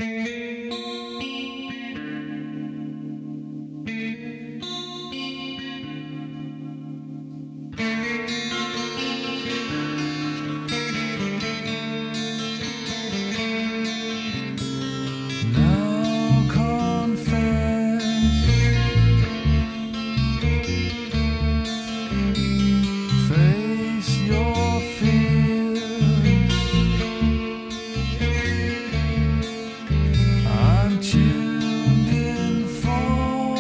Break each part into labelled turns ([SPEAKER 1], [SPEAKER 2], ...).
[SPEAKER 1] Now confess, face your fears. I'm tuned in for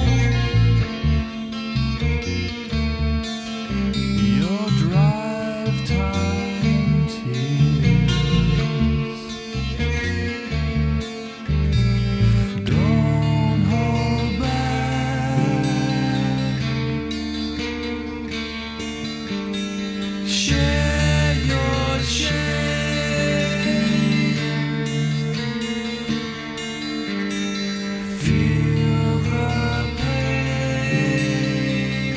[SPEAKER 1] your drive time tears. Don't hold back. Share your shame. Feel the pain.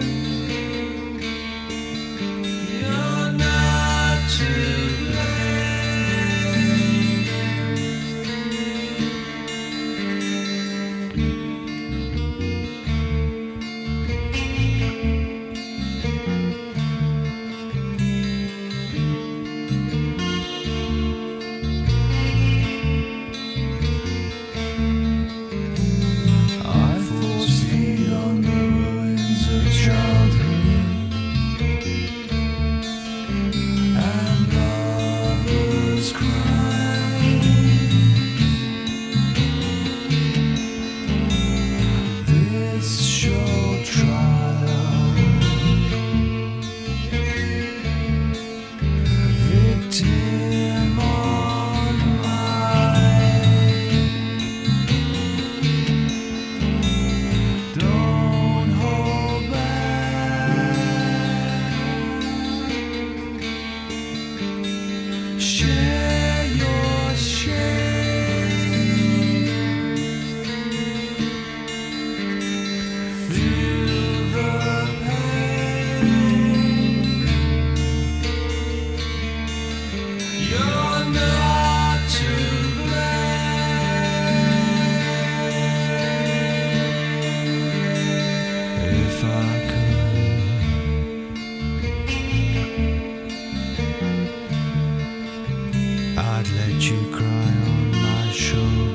[SPEAKER 1] You're not to blame. I force feed on the ruins of childhood and lovers cry. This short trial, victim on mine. Don't hold back. Share your shame. Feel the pain. You're not to blame. If I could, I'd let you cry on my shoulder.